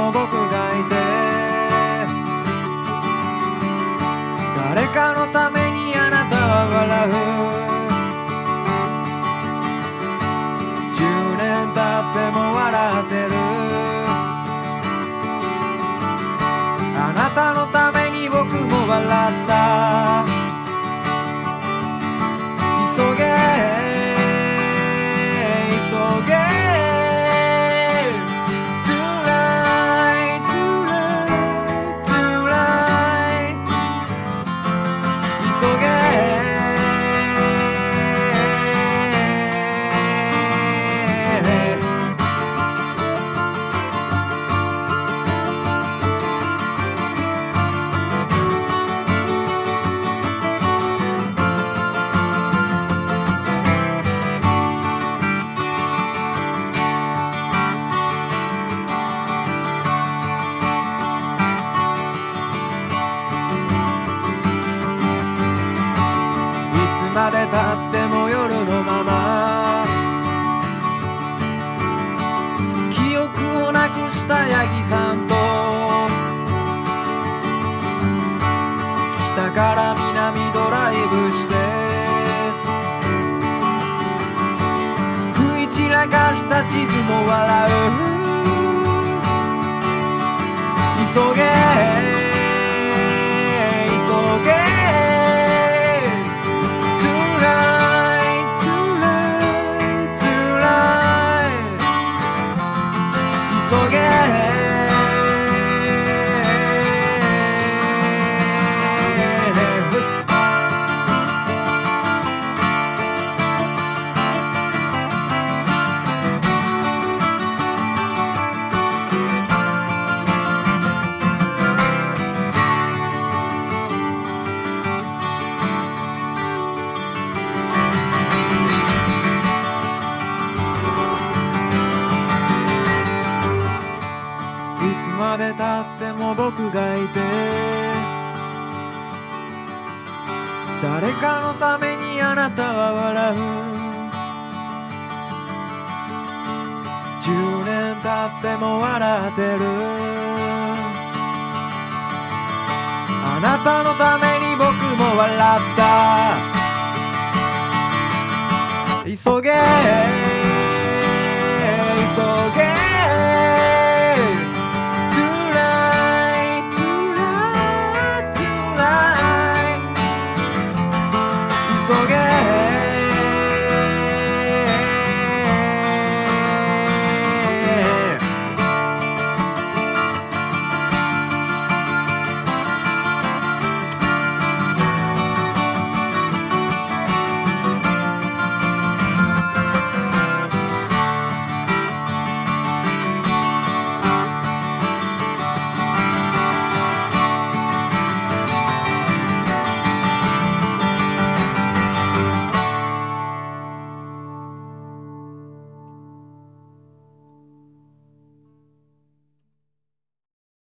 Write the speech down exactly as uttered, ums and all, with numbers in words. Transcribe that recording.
も僕がいて、誰かのためにあなたは笑う。じゅうねん経っても笑ってる。あなたのために僕も笑った。急げ急げ Too late too late too late 急げいつまでたっても夜のまま、記憶をなくしたヤギさんと、北から南ドライブして、食い散らかした地図も笑う。急げ急げ急げいつまでたっても僕がいて、誰かのためにあなたは笑う。じゅうねん経っても笑ってる。あなたのために僕も笑った。急げ